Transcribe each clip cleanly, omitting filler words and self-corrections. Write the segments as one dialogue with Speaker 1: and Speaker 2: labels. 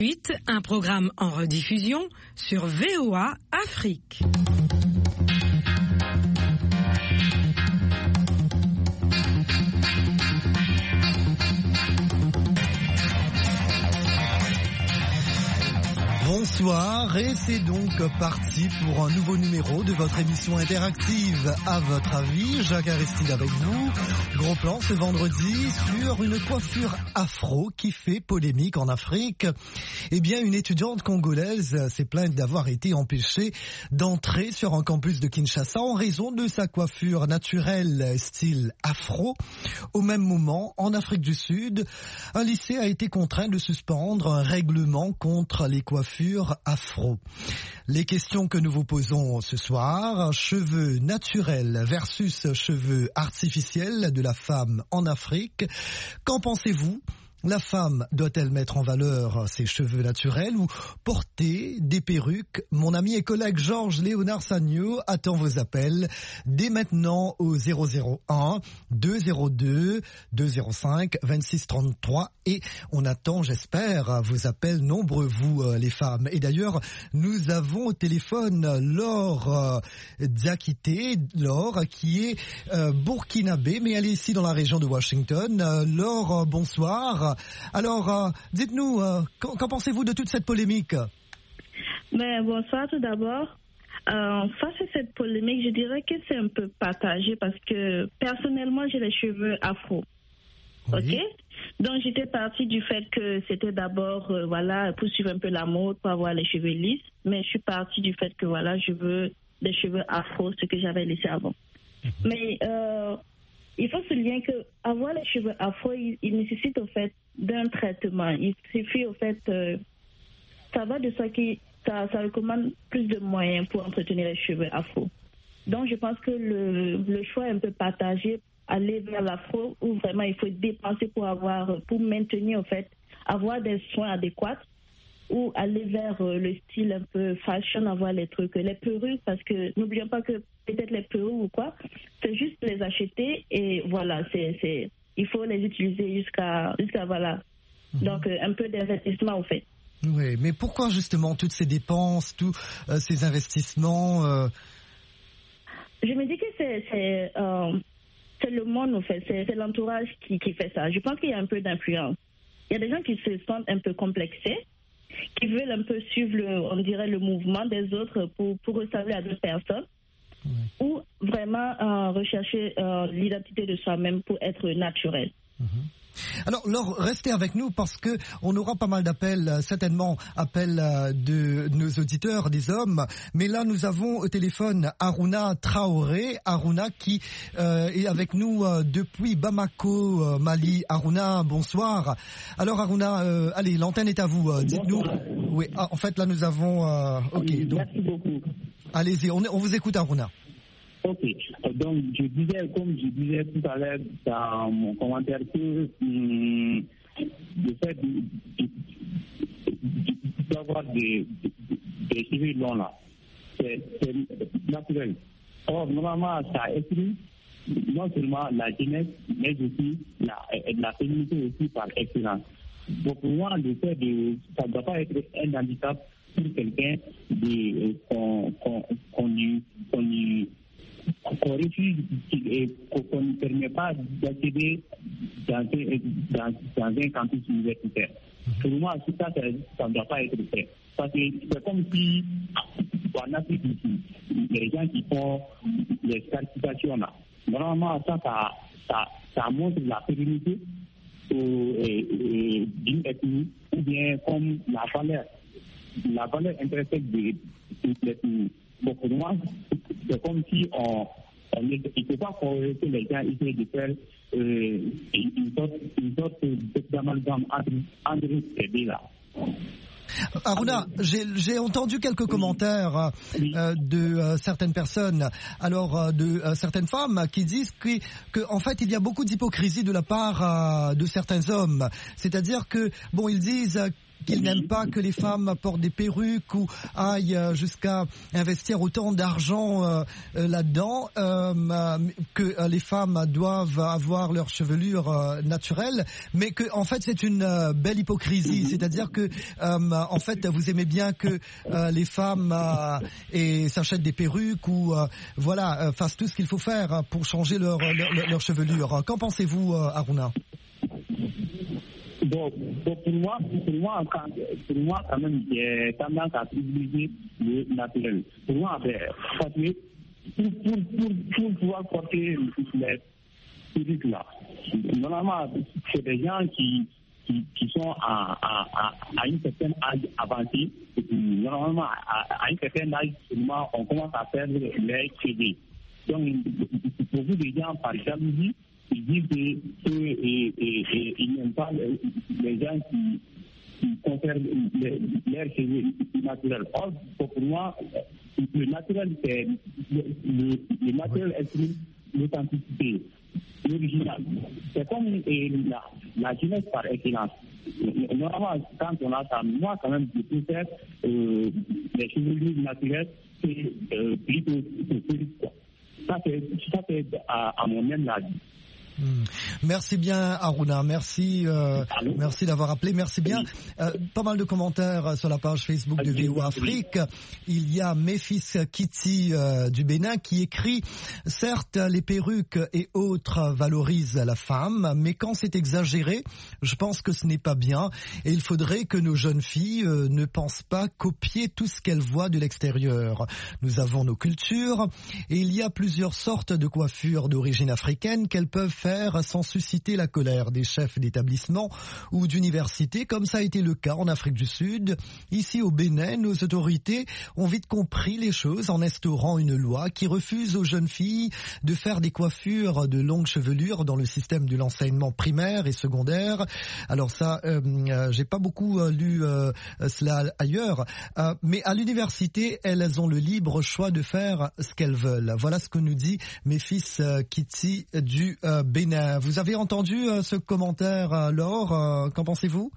Speaker 1: Un programme en rediffusion sur VOA Afrique.
Speaker 2: Bonsoir, et c'est donc parti pour un nouveau numéro de votre émission interactive À votre avis. Jacques Aristide avec vous. Gros plan ce vendredi sur une coiffure afro qui fait polémique en Afrique. Eh bien, une étudiante congolaise s'est plainte d'avoir été empêchée d'entrer sur un campus de Kinshasa en raison de sa coiffure naturelle style afro. Au même moment, en Afrique du Sud, un lycée a été contraint de suspendre un règlement contre les coiffures afro. Les questions que nous vous posons ce soir, cheveux naturels versus cheveux artificiels de la femme en Afrique. Qu'en pensez-vous ? La femme doit-elle mettre en valeur ses cheveux naturels ou porter des perruques ? Mon ami et collègue Georges Léonard Sagno attend vos appels dès maintenant au 001 202 205 26 33 et on attend, j'espère, vos appels nombreux, vous les femmes. Et d'ailleurs, nous avons au téléphone Laure Diakité, Laure qui est burkinabé, mais elle est ici dans la région de Washington. Laure, bonsoir. Alors, dites-nous, qu'en pensez-vous de toute cette polémique ?
Speaker 3: Bonsoir tout d'abord. Face à cette polémique, je dirais que c'est un peu partagé parce que personnellement, j'ai les cheveux afro. Oui. Ok ? Donc, j'étais partie du fait que c'était d'abord, pour suivre un peu la mode, pour avoir les cheveux lisses. Mais je suis partie du fait que, je veux des cheveux afro, ce que j'avais laissé avant. Mais il faut souligner que avoir les cheveux afro, il nécessite au fait d'un traitement. Il suffit au fait, ça va de ça ça recommande plus de moyens pour entretenir les cheveux afro. Donc je pense que le choix est un peu partagé, aller vers l'afro où vraiment il faut dépenser pour maintenir au fait, avoir des soins adéquats, ou aller vers le style un peu fashion, avoir les trucs, les perruques, parce que n'oublions pas que peut-être les perruques ou quoi, c'est juste les acheter et voilà, il faut les utiliser jusqu'à voilà. Donc un peu d'investissement au fait.
Speaker 2: Oui, mais pourquoi justement toutes ces dépenses, tous ces investissements
Speaker 3: Je me dis que c'est le monde au fait, c'est l'entourage qui fait ça. Je pense qu'il y a un peu d'influence. Il y a des gens qui se sentent un peu complexés, qui veulent un peu suivre le mouvement des autres pour ressembler à d'autres personnes, ou vraiment rechercher l'identité de soi-même pour être naturel.
Speaker 2: Alors, Laure, restez avec nous parce que on aura pas mal d'appels, certainement appels de nos auditeurs, des hommes. Mais là, nous avons au téléphone Aruna Traoré. Aruna qui est avec nous depuis Bamako, Mali. Aruna, bonsoir. Alors, Aruna, allez, l'antenne est à vous. Dites-nous. Oui, en fait, là, nous avons... ok, donc,
Speaker 4: merci beaucoup.
Speaker 2: Allez-y, on vous écoute, Aruna.
Speaker 4: Ok, donc comme je disais tout à l'heure dans mon commentaire que le fait d'avoir des cheveux longs là, c'est naturel. Or, normalement, ça exclut non seulement la jeunesse, mais aussi la féminité aussi par excellence. Donc pour moi, le fait ça ne doit pas être un handicap pour quelqu'un qu'on refuse et qu'on ne permet pas d'accéder dans un campus universitaire. Pour moi, ça ne doit pas être fait. Parce que c'est comme si, en Afrique ici, les gens qui font les certifications là, normalement, ça montre la pérennité d'une ethnie ou bien comme la valeur intrinsèque de l'ethnie. Donc pour moi, c'est comme si il ne faut pas que les gens essayent de faire une sorte d'amalgame entre ces deux là.
Speaker 2: Aruna, j'ai entendu quelques commentaires de certaines personnes, alors de certaines femmes qui disent que en fait il y a beaucoup d'hypocrisie de la part de certains hommes. C'est-à-dire que ils disent qu'il n'aime pas que les femmes portent des perruques ou aillent jusqu'à investir autant d'argent là-dedans, que les femmes doivent avoir leur chevelure naturelle, mais que en fait c'est une belle hypocrisie, c'est-à-dire que en fait vous aimez bien que les femmes s'achètent des perruques ou fassent tout ce qu'il faut faire pour changer leur chevelure. Qu'en pensez-vous, Aruna?
Speaker 4: Bon, pour moi, quand même, j'ai tendance à privilégier le naturel. Pour moi, parce que pour pouvoir porter les perruques là, normalement, c'est des gens qui sont à une certaine âge avancée. Normalement, à un certain âge, on commence à perdre les cheveux. Donc, beaucoup de gens, par jalousie, ils disent qu'ils n'aiment pas les gens qui conservent leurs cheveux naturels. Or, pour moi, le naturel, c'est le naturel exprime l'authenticité, l'original. C'est comme la jeunesse par excellence. Normalement, quand on a ça, moi, quand même, je préfère les cheveux naturels, c'est plutôt quoi. Ça, c'est à mon même avis.
Speaker 2: Merci bien, Aruna. Merci d'avoir appelé. Merci bien. Pas mal de commentaires sur la page Facebook de VOA Afrique. Il y a Méphis Kitty du Bénin qui écrit: certes, les perruques et autres valorisent la femme, mais quand c'est exagéré, je pense que ce n'est pas bien. Et il faudrait que nos jeunes filles ne pensent pas copier tout ce qu'elles voient de l'extérieur. Nous avons nos cultures et il y a plusieurs sortes de coiffures d'origine africaine qu'elles peuvent faire sans susciter la colère des chefs d'établissement ou d'université, comme ça a été le cas en Afrique du Sud. Ici au Bénin, nos autorités ont vite compris les choses en instaurant une loi qui refuse aux jeunes filles de faire des coiffures de longue chevelure dans le système de l'enseignement primaire et secondaire. Alors ça, j'ai pas beaucoup lu cela ailleurs, mais à l'université, elles ont le libre choix de faire ce qu'elles veulent. Voilà ce que nous dit Méphis Kitty du Bénin. Vous avez entendu ce commentaire, Laure? Qu'en pensez-vous?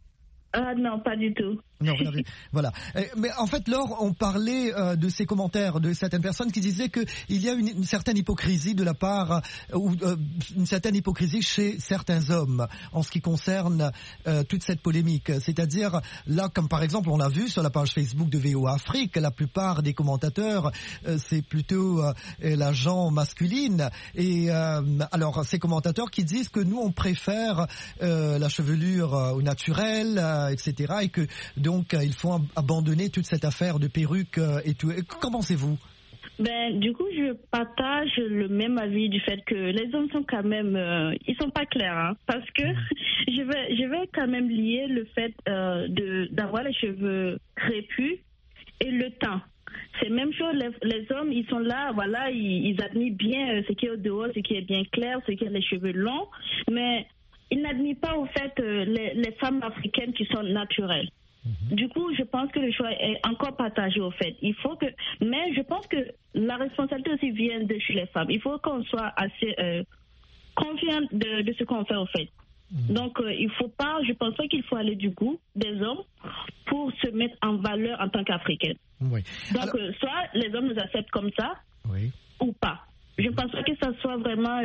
Speaker 3: Non, pas du tout.
Speaker 2: Non, vous l'avez. Voilà. Mais en fait, Laure, on parlait de ces commentaires de certaines personnes qui disaient qu'il y a une certaine hypocrisie de la part, ou une certaine hypocrisie chez certains hommes en ce qui concerne toute cette polémique. C'est-à-dire, là, comme par exemple, on l'a vu sur la page Facebook de VOA Afrique, la plupart des commentateurs, c'est plutôt la gent masculine. Et alors, ces commentateurs qui disent que nous, on préfère la chevelure au naturel, etc. Et que donc il faut abandonner toute cette affaire de perruque et tout. Qu'en pensez-vous?
Speaker 3: Du coup, je partage le même avis du fait que les hommes sont quand même, ils sont pas clairs, hein, parce que je vais quand même lier le fait d'avoir les cheveux crépus et le teint. C'est la même chose, les hommes, ils sont là, voilà, ils admirent bien ce qui est au dehors, ce qui est bien clair, ce qui est les cheveux longs, mais ils n'admirent pas au fait les femmes africaines qui sont naturelles. Du coup, je pense que le choix est encore partagé au fait. Mais je pense que la responsabilité aussi vient de chez les femmes. Il faut qu'on soit assez confiant de ce qu'on fait au fait. Donc, je pense pas qu'il faut aller du goût des hommes pour se mettre en valeur en tant qu'Africaine. Oui. Donc, soit les hommes nous acceptent comme ça, oui, ou pas. Je ne pense pas que ça soit vraiment,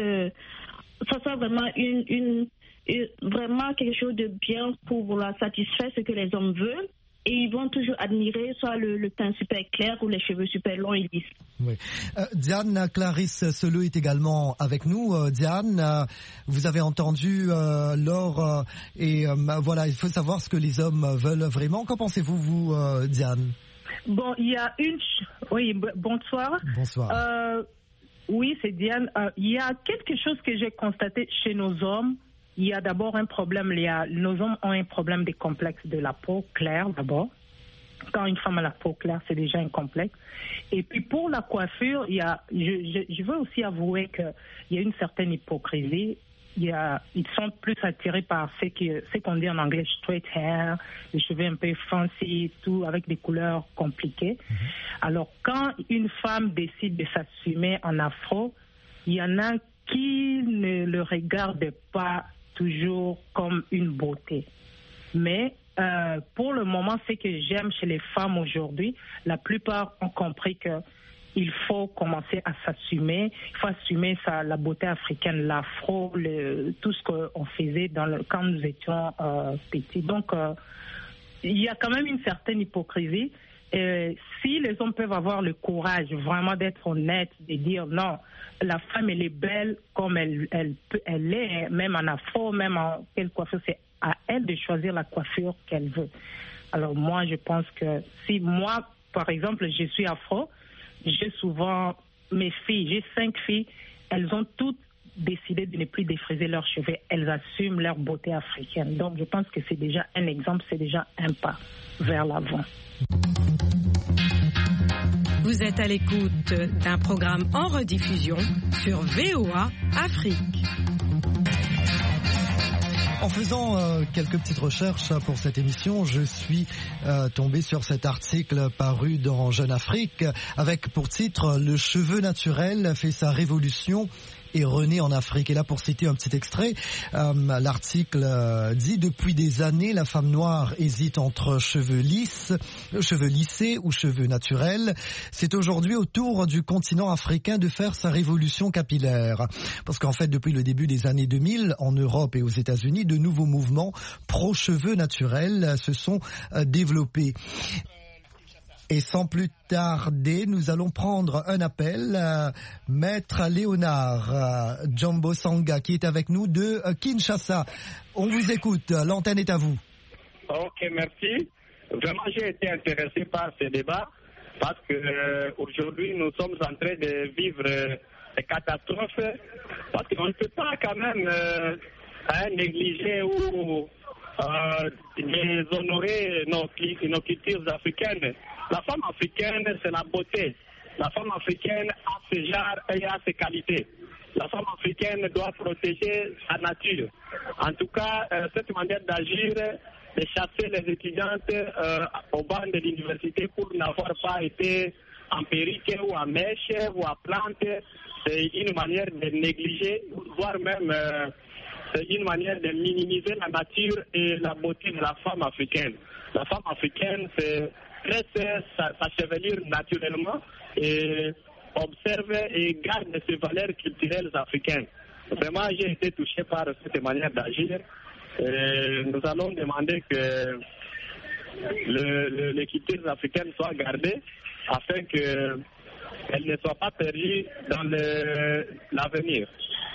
Speaker 3: vraiment quelque chose de bien pour vouloir satisfaire ce que les hommes veulent. Et ils vont toujours admirer soit le teint super clair ou les cheveux super longs et lisses. Oui.
Speaker 2: Diane Clarisse Seleux est également avec nous. Diane, vous avez entendu Laure et voilà, il faut savoir ce que les hommes veulent vraiment. Qu'en pensez-vous, vous, Diane?
Speaker 5: Bon, il y a Oui, bonsoir.
Speaker 2: Bonsoir.
Speaker 5: Oui, c'est Diane. Il y a quelque chose que j'ai constaté chez nos hommes. Il y a d'abord un problème, nos hommes ont un problème des complexes de la peau claire d'abord. Quand une femme a la peau claire, c'est déjà un complexe. Et puis pour la coiffure, je veux aussi avouer qu'il y a une certaine hypocrisie. Ils sont plus attirés par ce qu'on dit en anglais straight hair, les cheveux un peu fancy, tout avec des couleurs compliquées. Alors quand une femme décide de s'assumer en afro, il y en a qui ne le regardent pas toujours comme une beauté. Mais pour le moment, ce que j'aime chez les femmes aujourd'hui, la plupart ont compris que il faut commencer à s'assumer. Il faut assumer la beauté africaine, l'afro, tout ce qu'on faisait quand nous étions petits. Donc, il y a quand même une certaine hypocrisie. Si les hommes peuvent avoir le courage vraiment d'être honnêtes, de dire non, la femme elle est belle comme elle est, même en afro, même en quelle coiffure, c'est à elle de choisir la coiffure qu'elle veut. Alors moi, je pense que si moi, par exemple, je suis afro, j'ai souvent mes filles, j'ai 5 filles, elles ont toutes décidé de ne plus défriser leurs cheveux, elles assument leur beauté africaine. Donc je pense que c'est déjà un exemple, c'est déjà un pas vers l'avant.
Speaker 1: Vous êtes à l'écoute d'un programme en rediffusion sur VOA Afrique.
Speaker 2: En faisant quelques petites recherches pour cette émission, je suis tombé sur cet article paru dans Jeune Afrique avec pour titre « Le cheveu naturel fait sa révolution ». Et rené en Afrique. Et là, pour citer un petit extrait, l'article dit « Depuis des années, la femme noire hésite entre cheveux lissés ou cheveux naturels. C'est aujourd'hui au tour du continent africain de faire sa révolution capillaire. » Parce qu'en fait, depuis le début des années 2000, en Europe et aux États-Unis, de nouveaux mouvements pro-cheveux naturels se sont développés. Et sans plus tarder, nous allons prendre un appel. Maître Léonard Jumbo Sanga, qui est avec nous de Kinshasa. On vous écoute, l'antenne est à vous.
Speaker 6: Ok, merci. Vraiment, j'ai été intéressé par ce débat parce que aujourd'hui, nous sommes en train de vivre des catastrophes parce qu'on ne peut pas quand même négliger ou déshonorer nos cultures africaines. La femme africaine, c'est la beauté. La femme africaine a ses genres et a ses qualités. La femme africaine doit protéger sa nature. En tout cas, cette manière d'agir, de chasser les étudiantes au banc de l'université pour n'avoir pas été en perruque ou en mèche ou en plante, c'est une manière de négliger, voire même c'est une manière de minimiser la nature et la beauté de la femme africaine. La femme africaine, c'est laisse sa chevelure naturellement et observe et garde ses valeurs culturelles africaines. Vraiment, j'ai été touché par cette manière d'agir. Nous allons demander que les cultures africaines soient gardées afin qu'elles ne soient pas perdues dans l'avenir.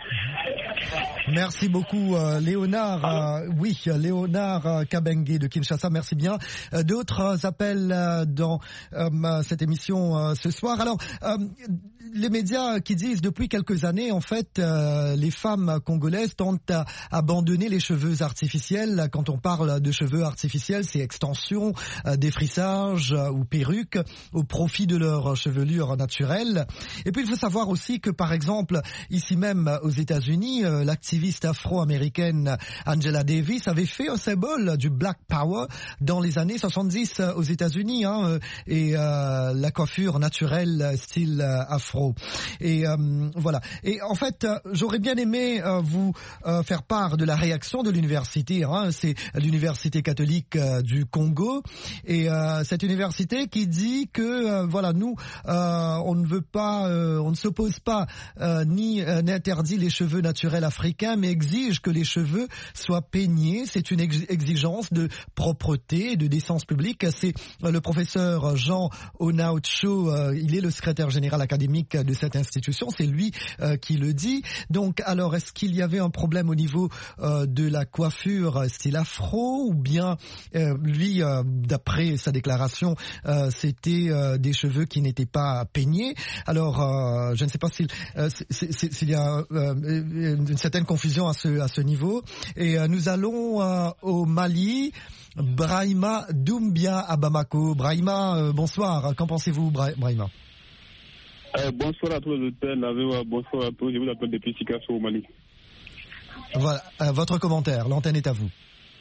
Speaker 2: Merci beaucoup Léonard. Oui, Léonard Kabengue de Kinshasa, merci bien. D'autres appels dans cette émission ce soir. Alors, les médias qui disent depuis quelques années, en fait, les femmes congolaises tentent à abandonner les cheveux artificiels. Quand on parle de cheveux artificiels, c'est extension, défrissage ou perruque au profit de leur chevelure naturelle. Et puis il faut savoir aussi que, par exemple, ici même aux États-Unis, l'activiste afro-américaine Angela Davis avait fait un symbole du Black Power dans les années 70 aux États-Unis, et la coiffure naturelle style afro. Et voilà. Et en fait, j'aurais bien aimé vous faire part de la réaction de l'université. C'est l'université catholique du Congo, et cette université qui dit que voilà, nous, on ne veut pas, on ne s'oppose pas ni n'interdit les cheveux naturels africains, mais exige que les cheveux soient peignés. C'est une exigence de propreté et de décence publique. C'est le professeur Jean Onaucho, il est le secrétaire général académique de cette institution, c'est lui qui le dit. Donc, alors, est-ce qu'il y avait un problème au niveau de la coiffure style afro, ou bien lui, d'après sa déclaration, c'était des cheveux qui n'étaient pas peignés? Alors, je ne sais pas s'il y a une certaine confusion à ce niveau. Et nous allons au Mali. Brahima Doumbia à Bamako. Brahima, bonsoir. Qu'en pensez-vous, Brahima?
Speaker 7: Bonsoir à tous les auditeurs. Bonsoir à tous. Je vous appelle depuis Sikasso au Mali.
Speaker 2: Voilà, votre commentaire. L'antenne est à vous.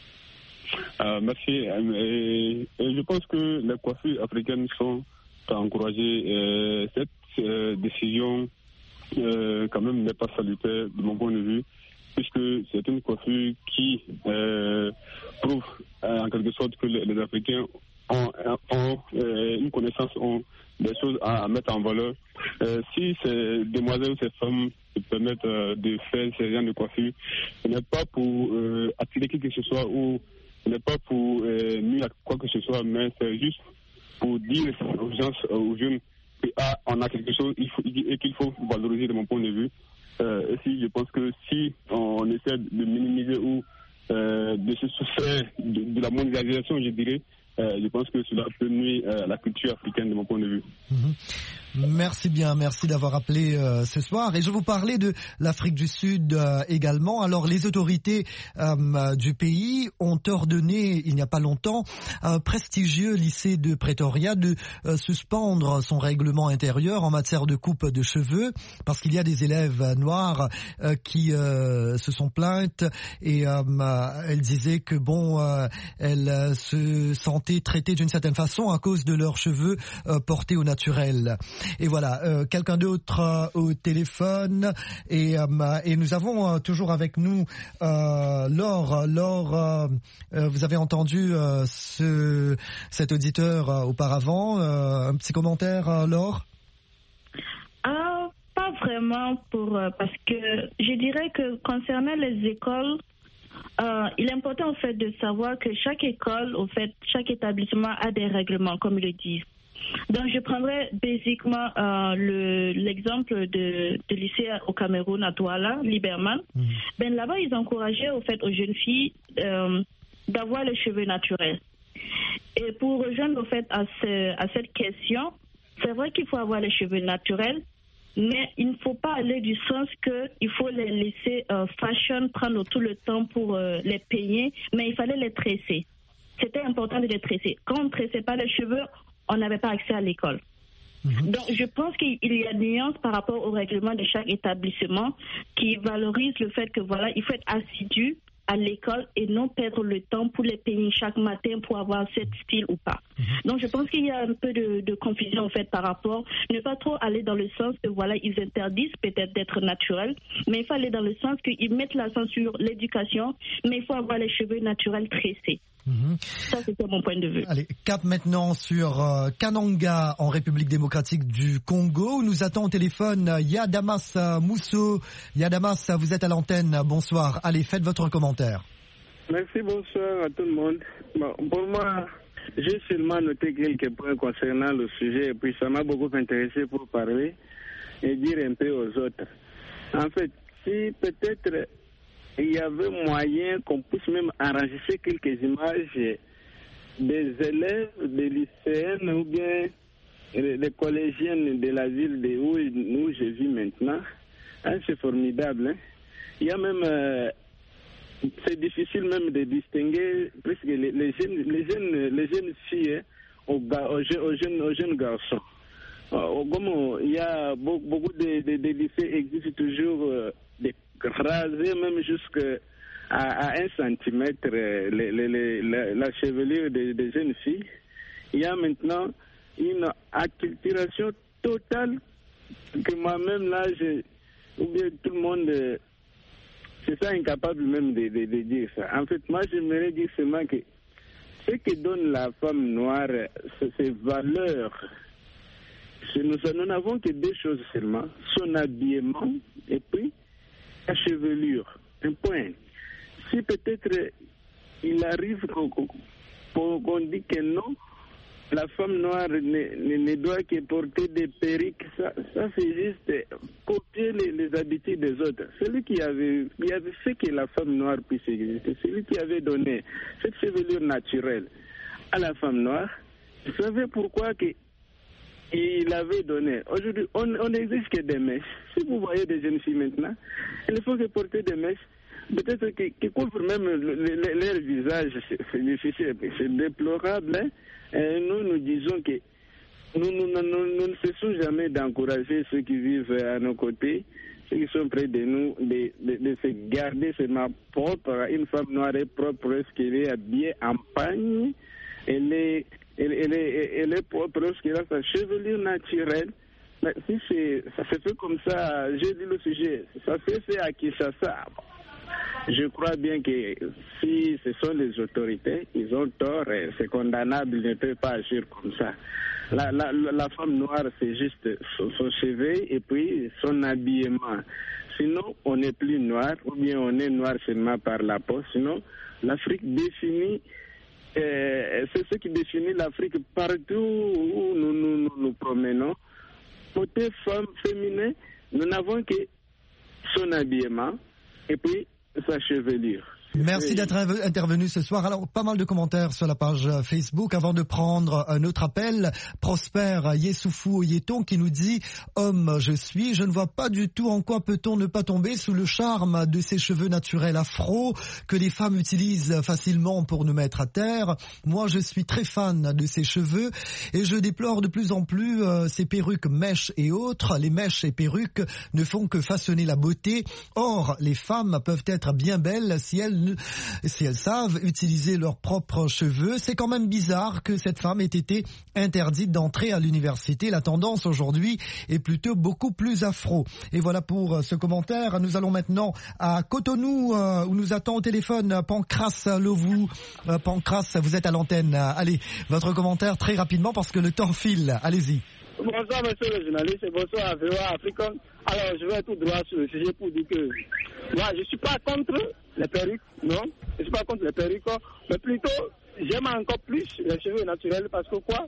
Speaker 7: Merci. Je pense que les coiffures africaines sont à encourager. Cette décision quand même n'est pas salutaire de mon point de vue. puisque c'est une coiffure qui prouve en quelque sorte que les Africains ont une connaissance, ont des choses à mettre en valeur. Si ces demoiselles ou ces femmes se permettent de faire ces genres de coiffure, ce n'est pas pour attirer qui que ce soit ou ce n'est pas pour nuire à quoi que ce soit, mais c'est juste pour dire aux gens, aux jeunes, qu'on a quelque chose et qu'il faut valoriser de mon point de vue. Et si je pense que si on essaie de minimiser ou de se soustraire de la mondialisation, je dirais, je pense que cela peut nuire à la culture africaine de mon point de vue.
Speaker 2: Merci bien, merci d'avoir appelé ce soir. Et je vous parlais de l'Afrique du Sud également. Alors les autorités du pays ont ordonné, il n'y a pas longtemps, à un prestigieux lycée de Pretoria de suspendre son règlement intérieur en matière de coupe de cheveux, parce qu'il y a des élèves noirs qui se sont plaintes et elles disaient que elles se sentaient traitées d'une certaine façon à cause de leurs cheveux portés au naturel. Et voilà, quelqu'un d'autre au téléphone et nous avons toujours avec nous Laure. Laure, vous avez entendu cet auditeur auparavant. Un petit commentaire, Laure?
Speaker 3: Pas vraiment, parce que je dirais que concernant les écoles, il est important en fait de savoir que chaque école, en fait, chaque établissement a des règlements, comme ils le disent. Donc, je prendrais basiquement l'exemple de lycée au Cameroun, à Douala, Liberman. Là-bas, ils encourageaient au fait aux jeunes filles d'avoir les cheveux naturels. Et pour rejoindre au fait à cette question, c'est vrai qu'il faut avoir les cheveux naturels, mais il ne faut pas aller du sens qu'il faut les laisser fashion, prendre tout le temps pour les peigner, mais il fallait les tresser. C'était important de les tresser. Quand on ne tressait pas les cheveux, on n'avait pas accès à l'école. Donc, je pense qu'il y a une nuance par rapport au règlement de chaque établissement qui valorise le fait que, voilà, il faut être assidu à l'école et non perdre le temps pour les peigner chaque matin pour avoir ce style ou pas. Donc, je pense qu'il y a un peu de confusion, en fait, par rapport, ne pas trop aller dans le sens que, voilà, ils interdisent peut-être d'être naturels, mais il faut aller dans le sens qu'ils mettent l'accent sur l'éducation, mais il faut avoir les cheveux naturels tressés. Ça, c'était mon point de vue.
Speaker 2: Allez, cap maintenant sur Kananga, en République démocratique du Congo, où nous attend au téléphone Yadamas Mousso. Yadamas, vous êtes à l'antenne. Bonsoir. Allez, faites votre commentaire.
Speaker 8: Merci, bonsoir à tout le monde. Pour moi, j'ai seulement noté quelques points concernant le sujet, et puis ça m'a beaucoup intéressé pour parler et dire un peu aux autres. En fait, si peut-être il y avait moyen qu'on puisse même enregistrer quelques images des élèves, des lycéennes ou bien des collégiennes de la ville où je vis maintenant. C'est formidable. Hein? Il y a même, c'est difficile même de distinguer presque les jeunes filles aux jeunes garçons. Comme il y a beaucoup de lycées existent toujours des rasés même jusqu'à 1 centimètre la chevelure des jeunes filles. Il y a maintenant une acculturation totale que moi-même là, ou bien tout le monde, c'est ça incapable même de dire ça. En fait, moi j'aimerais dire seulement que ce que donne la femme noire, ses valeurs, nous n'avons que deux choses seulement, son habillement et puis la chevelure, un point. Si peut-être il arrive qu'on dit que non, la femme noire ne doit que porter des perruques, ça c'est juste copier les habitudes des autres. Celui qui avait fait que la femme noire puisse exister, celui qui avait donné cette chevelure naturelle à la femme noire, vous savez pourquoi il avait donné. Aujourd'hui, on n'exige que des mèches. Si vous voyez des jeunes filles maintenant, il faut que porter des mèches. Peut-être qui couvrent même leur visage. C'est difficile, c'est déplorable. Hein? Et nous disons que nous ne cessons jamais d'encourager ceux qui vivent à nos côtés, ceux qui sont près de nous, de se garder seulement propre. Une femme noire est propre lorsqu'elle est habillée en pagne. Elle est propre lorsqu'elle a sa chevelure naturelle. Mais si ça se fait comme ça, j'ai dit le sujet, ça s'est fait à Kinshasa. je crois bien que si ce sont les autorités, ils ont tort, c'est condamnable, ils ne peuvent pas agir comme ça. La femme noire, c'est juste son cheveu et puis son habillement. Sinon, on n'est plus noir, ou bien on est noir seulement par la peau. Sinon, l'Afrique définit, c'est ce qui définit l'Afrique partout où nous promenons. Côté femme féminin, nous n'avons que son habillement et puis sa chevelure.
Speaker 2: Merci d'être intervenu ce soir. Alors, pas mal de commentaires sur la page Facebook. Avant de prendre un autre appel, Prosper Yessoufou Yeton qui nous dit « Homme, je suis, je ne vois pas du tout en quoi peut-on ne pas tomber sous le charme de ces cheveux naturels afro que les femmes utilisent facilement pour nous mettre à terre. Moi, je suis très fan de ces cheveux et je déplore de plus en plus ces perruques mèches et autres. Les mèches et perruques ne font que façonner la beauté. Or, les femmes peuvent être bien belles si elles savent utiliser leurs propres cheveux. C'est quand même bizarre que cette femme ait été interdite d'entrer à l'université. La tendance aujourd'hui est plutôt beaucoup plus afro. Et voilà pour ce commentaire. Nous allons maintenant à Cotonou où nous attend au téléphone Pancras Lovou. Pancras, vous êtes à l'antenne. Allez, votre commentaire très rapidement parce que le temps file. Allez-y.
Speaker 9: Bonsoir monsieur le journaliste et bonsoir à VOA Africa. Alors je vais tout droit sur le sujet pour dire que moi je ne suis pas contre les perruques, non, je ne suis pas contre les perruques, mais plutôt j'aime encore plus les cheveux naturels parce que quoi,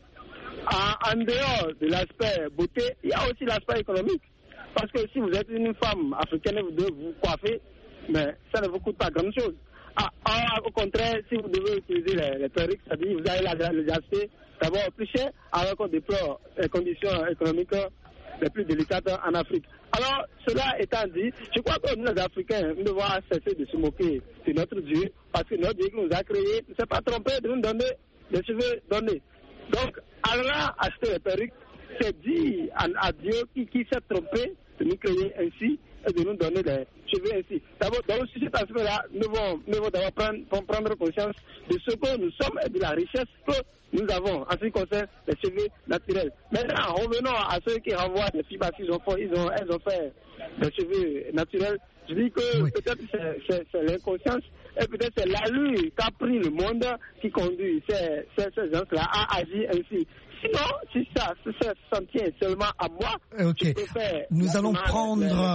Speaker 9: en dehors de l'aspect beauté, il y a aussi l'aspect économique. Parce que si vous êtes une femme africaine, vous devez vous coiffer, mais ça ne vous coûte pas grand chose. Au contraire, si vous devez utiliser les perruques, c'est-à-dire vous allez les acheter d'abord plus cher, alors qu'on déplore les conditions économiques les plus délicates en Afrique. Alors, cela étant dit, je crois que nous, les Africains, nous devons cesser de se moquer de notre Dieu, parce que notre Dieu qui nous a créés ne s'est pas trompé de nous donner des cheveux donnés. Donc, allant acheter les perruques, c'est dire à Dieu qui s'est trompé de nous créer ainsi et de nous donner des cheveux ainsi. D'abord, dans ce aspect-là, nous devons d'abord prendre conscience de ce que nous sommes et de la richesse que nous avons en ce qui concerne les cheveux naturels. Maintenant, revenons à ceux qui renvoient des filles parce qu'elles ont fait des cheveux naturels. Je dis que peut-être c'est l'inconscience et peut-être c'est l'allure qu'a pris le monde qui conduit ces gens-là à agir ainsi. Sinon, si ça s'en tient seulement à moi,
Speaker 2: okay. Nous allons prendre...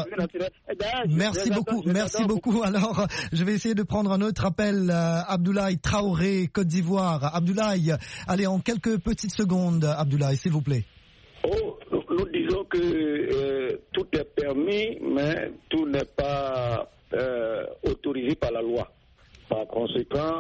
Speaker 2: Merci beaucoup. Alors, je vais essayer de prendre un autre appel. Abdoulaye Traoré, Côte d'Ivoire. Abdoulaye, allez, en quelques petites secondes, Abdoulaye, s'il vous plaît.
Speaker 10: Nous disons que tout est permis, mais tout n'est pas autorisé par la loi. Par conséquent...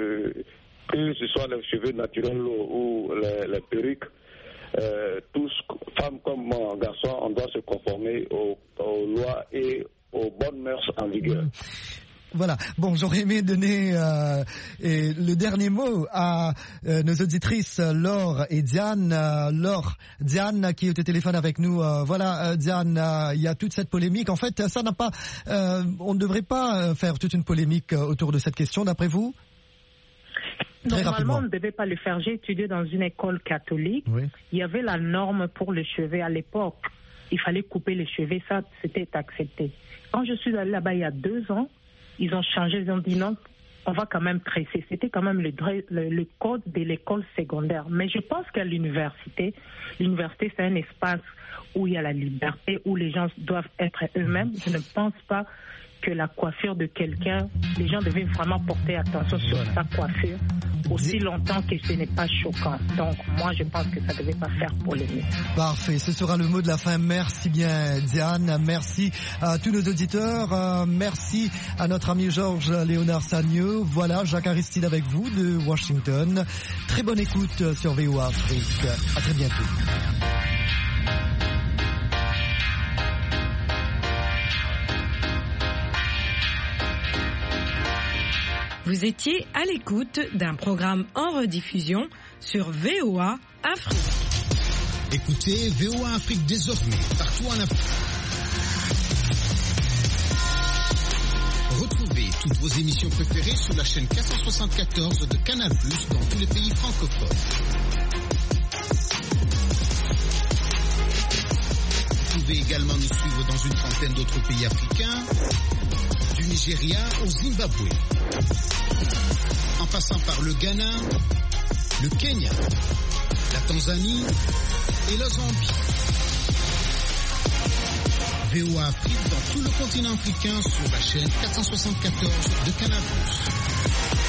Speaker 10: que ce soit les cheveux naturels ou les perruques, tous, femmes comme garçons, on doit se conformer aux lois et aux bonnes mœurs en vigueur.
Speaker 2: Voilà. Bon, j'aurais aimé donner le dernier mot à nos auditrices Laure et Diane. Laure, Diane qui est au téléphone avec nous. Voilà, Diane, il y a toute cette polémique. En fait, ça n'a pas, on ne devrait pas faire toute une polémique autour de cette question, d'après vous?
Speaker 5: Normalement, on ne devait pas le faire. J'ai étudié dans une école catholique. Oui. Il y avait la norme pour les cheveux à l'époque. Il fallait couper les cheveux, ça, c'était accepté. Quand je suis allée là-bas il y a 2 ans, ils ont changé, ils ont dit non, on va quand même tresser. C'était quand même le code de l'école secondaire. Mais je pense qu'à l'université, c'est un espace où il y a la liberté, où les gens doivent être eux-mêmes. Je ne pense pas que la coiffure de quelqu'un, les gens devaient vraiment porter attention sur sa coiffure aussi longtemps que ce n'est pas choquant. Donc moi je pense que ça ne devait pas faire polémique.
Speaker 2: Parfait, ce sera le mot de la fin. Merci bien Diane, merci à tous nos auditeurs, merci à notre ami Georges Léonard Sagneux. Voilà, Jacques Aristide avec vous de Washington. Très bonne écoute sur VOA Afrique. À très bientôt.
Speaker 1: Vous étiez à l'écoute d'un programme en rediffusion sur VOA Afrique.
Speaker 11: Écoutez VOA Afrique désormais partout en Afrique. Retrouvez toutes vos émissions préférées sur la chaîne 474 de Canal+ dans tous les pays francophones. Vous pouvez également nous suivre dans une trentaine d'autres pays africains. du Nigeria au Zimbabwe. En passant par le Ghana, le Kenya, la Tanzanie et la Zambie. VOA Afrique dans tout le continent africain sur la chaîne 474 de Canal+.